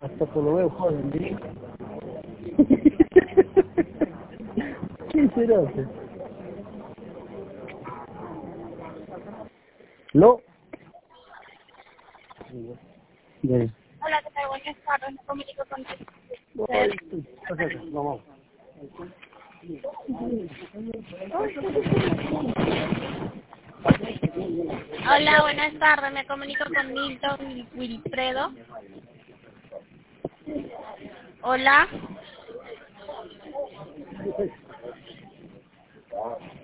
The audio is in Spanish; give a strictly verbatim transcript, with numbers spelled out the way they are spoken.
Hasta que lo veo joven, ¿sí? ¿Qué será? ¿Lo? Bien. Hola, ¿qué tal? Buenas tardes, me comunico con Ay, usted. acá, acá, vamos. Hola, buenas tardes, me comunico con Milton Wilfredo. Hola.